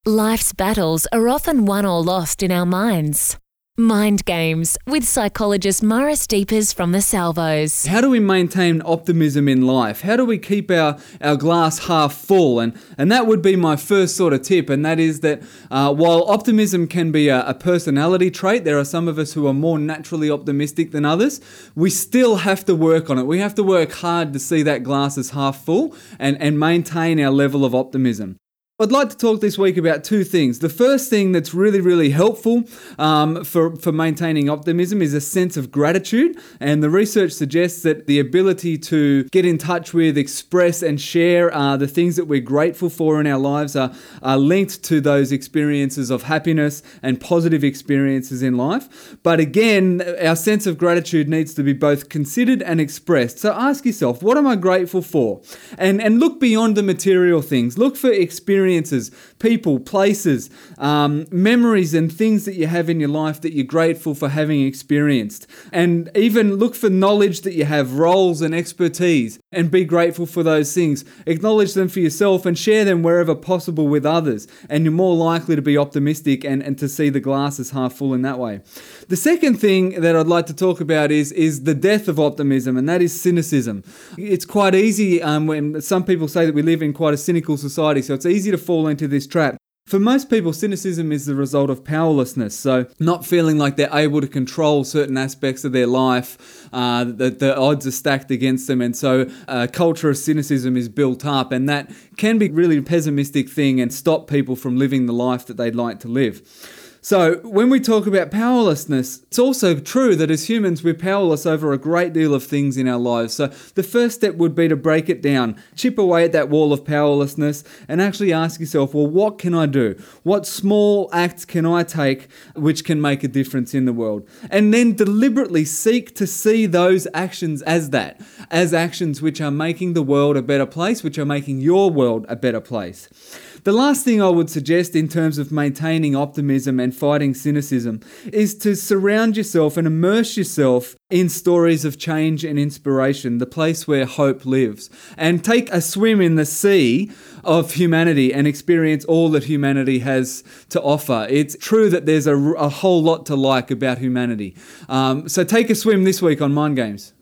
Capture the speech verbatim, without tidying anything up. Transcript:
Life's battles are often won or lost in our minds. Mind Games with psychologist Maurice Deepers from the Salvos. How do we maintain optimism in life? How do we keep our, our glass half full? And and that would be my first sort of tip, and that is that uh, while optimism can be a, a personality trait, there are some of us who are more naturally optimistic than others, we still have to work on it. We have to work hard to see that glass as half full and, and maintain our level of optimism. I'd like to talk this week about two things. The first thing that's really, really helpful um, for, for maintaining optimism is a sense of gratitude. And the research suggests that the ability to get in touch with, express and share uh, the things that we're grateful for in our lives are, are linked to those experiences of happiness and positive experiences in life. But again, our sense of gratitude needs to be both considered and expressed. So ask yourself, what am I grateful for? And, and look beyond the material things. Look for experiences. Experiences, people, places, um, memories and things that you have in your life that you're grateful for having experienced. And even look for knowledge that you have, roles and expertise, and be grateful for those things. Acknowledge them for yourself and share them wherever possible with others. And you're more likely to be optimistic and, and to see the glass as half full in that way. The second thing that I'd like to talk about is, is the death of optimism, and that is cynicism. It's quite easy um, when some people say that we live in quite a cynical society, so it's easy to fall into this trap. For most people, cynicism is the result of powerlessness, so not feeling like they're able to control certain aspects of their life, uh, that the odds are stacked against them, and so a culture of cynicism is built up, and that can be really a pessimistic thing and stop people from living the life that they'd like to live. So when we talk about powerlessness, it's also true that as humans we're powerless over a great deal of things in our lives. So the first step would be to break it down, chip away at that wall of powerlessness and actually ask yourself, well, what can I do? What small acts can I take which can make a difference in the world? And then deliberately seek to see those actions as that, as actions which are making the world a better place, which are making your world a better place. The last thing I would suggest in terms of maintaining optimism and fighting cynicism is to surround yourself and immerse yourself in stories of change and inspiration, the place where hope lives, and take a swim in the sea of humanity and experience all that humanity has to offer. It's true that there's a, a whole lot to like about humanity. Um, so take a swim this week on Mind Games.